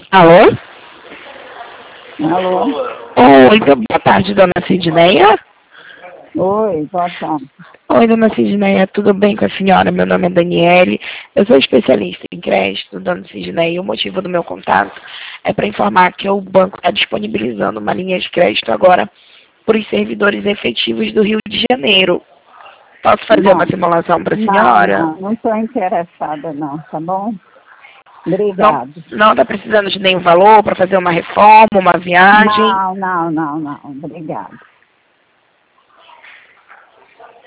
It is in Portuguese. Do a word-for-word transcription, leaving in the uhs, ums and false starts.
Alô? Alô? Oi, boa tarde, dona Sidneia. Oi, boa tarde. Oi, dona Sidneia, tudo bem com a senhora? Meu nome é Daniele, eu sou especialista em crédito, dona Sidneia, o motivo do meu contato é para informar que o banco está disponibilizando uma linha de crédito agora para os servidores efetivos do Rio de Janeiro. Posso fazer Não, uma simulação para a não, senhora? não, não estou interessada não, tá bom? Não, Obrigado. não está precisando de nenhum valor para fazer uma reforma, uma viagem? Não, não, não, não, obrigado.